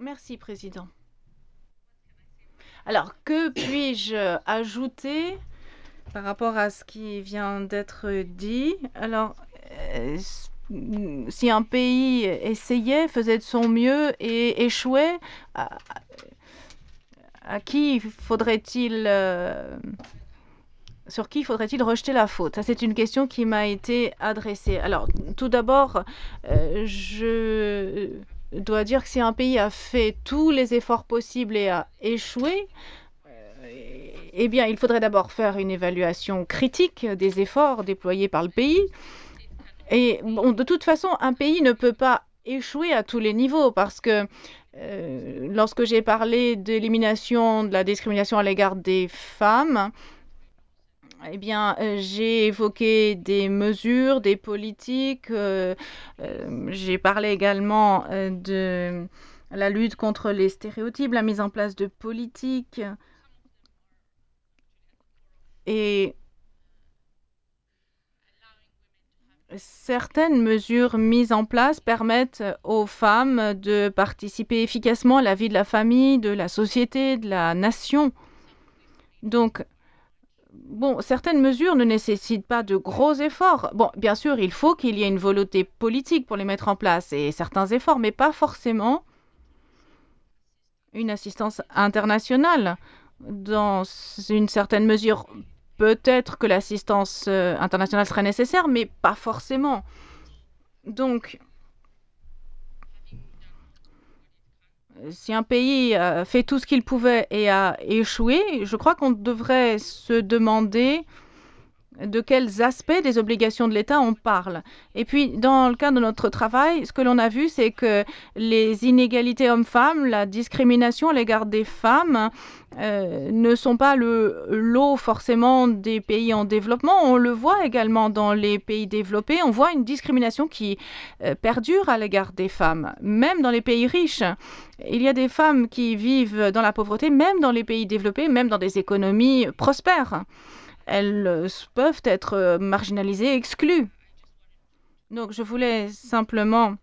Merci, Président. Alors, que puis-je ajouter par rapport à ce qui vient d'être dit? Alors, si un pays essayait, faisait de son mieux et échouait, à, à qui faudrait-il, sur qui faudrait-il rejeter la faute? Ça, c'est une question qui m'a été adressée. Alors, tout d'abord, je dois dire que si un pays a fait tous les efforts possibles et a échoué, eh bien, il faudrait d'abord faire une évaluation critique des efforts déployés par le pays. Et bon, de toute façon, un pays ne peut pas échouer à tous les niveaux parce que lorsque j'ai parlé d'élimination de la discrimination à l'égard des femmes, eh bien, j'ai évoqué des mesures, des politiques. J'ai parlé également de la lutte contre les stéréotypes, la mise en place de politiques. Et certaines mesures mises en place permettent aux femmes de participer efficacement à la vie de la famille, de la société, de la nation. Donc, bon, certaines mesures ne nécessitent pas de gros efforts. Bon, bien sûr, il faut qu'il y ait une volonté politique pour les mettre en place et certains efforts, mais pas forcément une assistance internationale. Dans une certaine mesure, peut-être que l'assistance internationale serait nécessaire, mais pas forcément. Donc, si un pays fait tout ce qu'il pouvait et a échoué, je crois qu'on devrait se demander de quels aspects des obligations de l'État on parle. Et puis, dans le cadre de notre travail, ce que l'on a vu, c'est que les inégalités hommes-femmes, la discrimination à l'égard des femmes ne sont pas le lot forcément des pays en développement. On le voit également dans les pays développés. On voit une discrimination qui perdure à l'égard des femmes, même dans les pays riches. Il y a des femmes qui vivent dans la pauvreté, même dans les pays développés, même dans des économies prospères. Elles peuvent être marginalisées, exclues. Donc je voulais simplement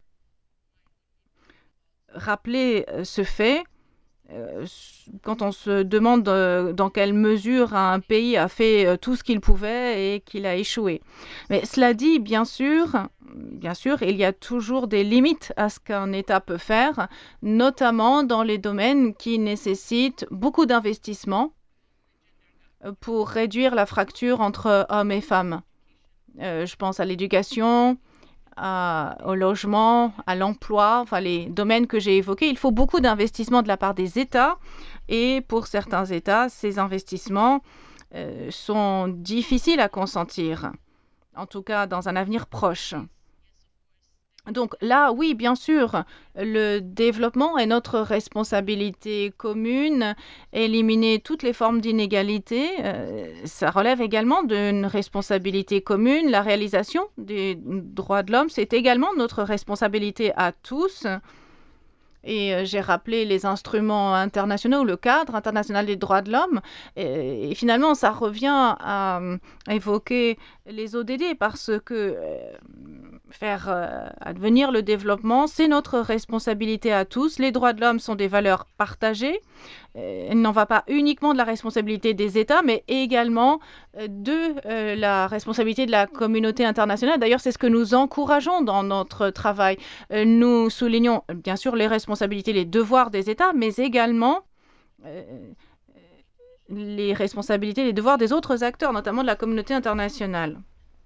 rappeler ce fait quand on se demande dans quelle mesure un pays a fait tout ce qu'il pouvait et qu'il a échoué. Mais cela dit, bien sûr, il y a toujours des limites à ce qu'un État peut faire, notamment dans les domaines qui nécessitent beaucoup d'investissement pour réduire la fracture entre hommes et femmes. Je pense à l'éducation, au logement, à l'emploi, enfin les domaines que j'ai évoqués. Il faut beaucoup d'investissements de la part des États et pour certains États, ces investissements sont difficiles à consentir, en tout cas dans un avenir proche. Donc là, oui, bien sûr, le développement est notre responsabilité commune. Éliminer toutes les formes d'inégalité, ça relève également d'une responsabilité commune. La réalisation des droits de l'homme, c'est également notre responsabilité à tous. Et j'ai rappelé les instruments internationaux, le cadre international des droits de l'homme. Et finalement, ça revient à évoquer les ODD parce que faire advenir le développement, c'est notre responsabilité à tous. Les droits de l'homme sont des valeurs partagées. Il n'en va pas uniquement de la responsabilité des États, mais également de la responsabilité de la communauté internationale. D'ailleurs, c'est ce que nous encourageons dans notre travail. Nous soulignons bien sûr les responsabilités, les devoirs des États, mais également euh, les responsabilités, les devoirs des autres acteurs, notamment de la communauté internationale.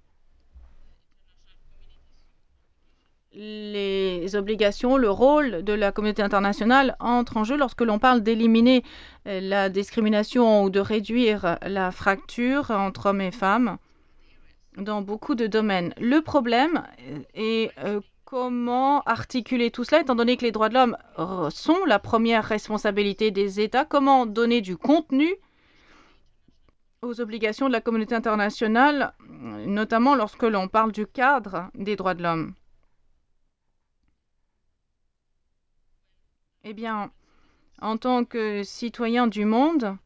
Les obligations, le rôle de la communauté internationale entrent en jeu lorsque l'on parle d'éliminer la discrimination ou de réduire la fracture entre hommes et femmes dans beaucoup de domaines. Le problème est comment articuler tout cela, étant donné que les droits de l'homme sont la première responsabilité des États, comment donner du contenu aux obligations de la communauté internationale, notamment lorsque l'on parle du cadre des droits de l'homme. Eh bien, en tant que citoyens du monde,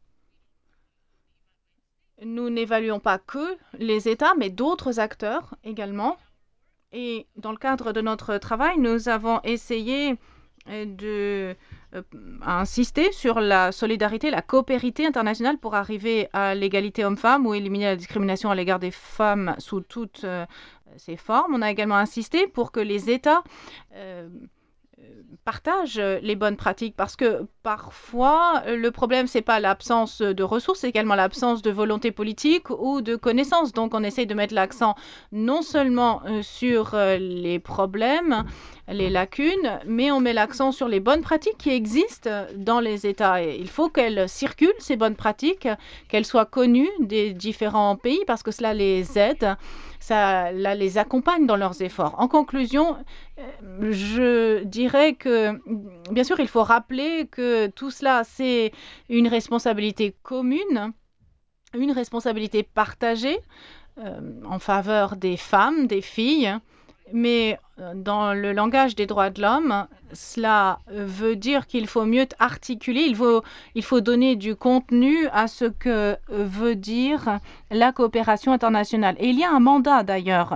nous n'évaluons pas que les États, mais d'autres acteurs également. Et dans le cadre de notre travail, nous avons essayé de euh, a insisté sur la solidarité, la coopérité internationale pour arriver à l'égalité homme-femme ou éliminer la discrimination à l'égard des femmes sous toutes ses formes. On a également insisté pour que les États euh, partagent les bonnes pratiques parce que parfois le problème c'est pas l'absence de ressources, c'est également l'absence de volonté politique ou de connaissances. Donc on essaye de mettre l'accent non seulement sur les problèmes, les lacunes, mais on met l'accent sur les bonnes pratiques qui existent dans les États. Et il faut qu'elles circulent, ces bonnes pratiques, qu'elles soient connues des différents pays parce que cela les aide, ça les accompagne dans leurs efforts. En conclusion, je dirais que, bien sûr, il faut rappeler que tout cela, c'est une responsabilité commune, une responsabilité partagée en faveur des femmes, des filles. Mais dans le langage des droits de l'homme, cela veut dire qu'il faut mieux articuler, il faut donner du contenu à ce que veut dire la coopération internationale. Et il y a un mandat d'ailleurs.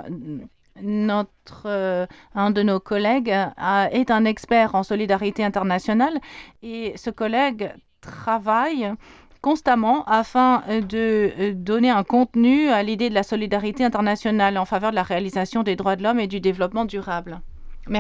Un de nos collègues est un expert en solidarité internationale et ce collègue travaille constamment afin de donner un contenu à l'idée de la solidarité internationale en faveur de la réalisation des droits de l'homme et du développement durable.